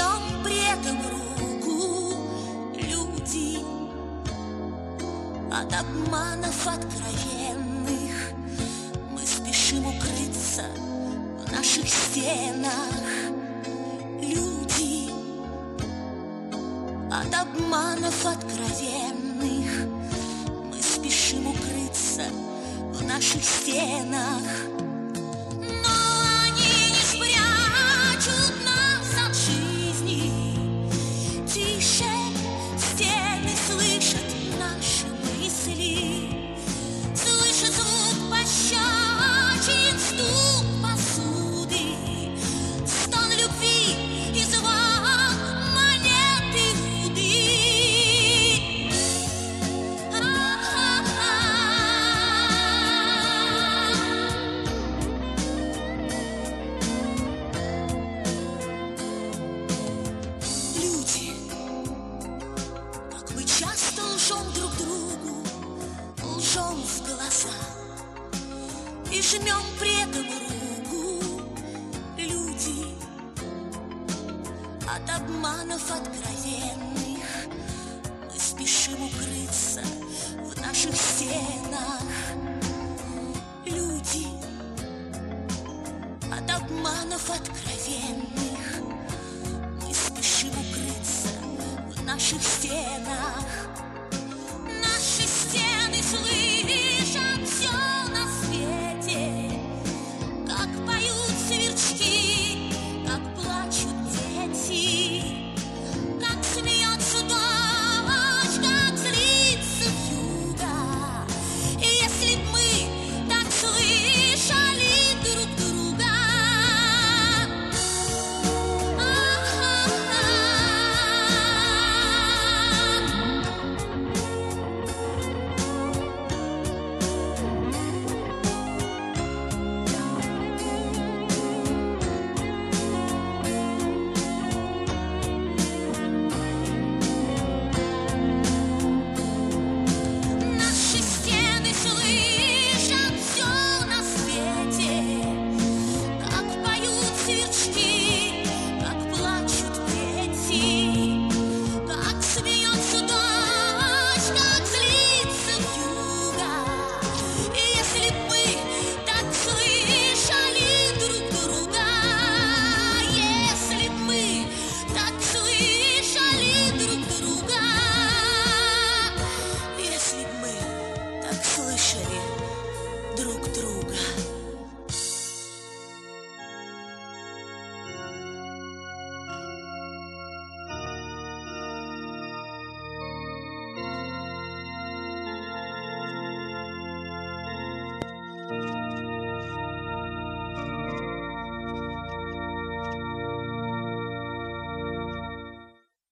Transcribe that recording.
жмем при этом руку, люди. От обманов откровенных мы спешим укрыться в наших стенах, люди. От обманов откровенных мы спешим укрыться в наших стенах. Но они не спрячут нас от жизни. Тише стены слышат наши мысли, слышат звук пощечин, стук посуды, стон любви и звон монеты руды. Люди, как мы часто лжем друг другу, лжем в глаза и жмем при этом руку, люди. От обманов откровенных мы спешим укрыться в наших стенах, люди. От обманов откровенных мы спешим укрыться в наших стенах. Наши стены слышат все на свете, как поют сверчки, как плачут дети, как смеется дождь, как злится вьюга. И если б мы так слышали друг друга, наши стены слышат все на свете, как поют сверчки, как плачут дети, как смеется дождь, как злится вьюга. И если б мы так слышали друг друга, если б мы так слышали друг друга, если б мы так слышали друг друга.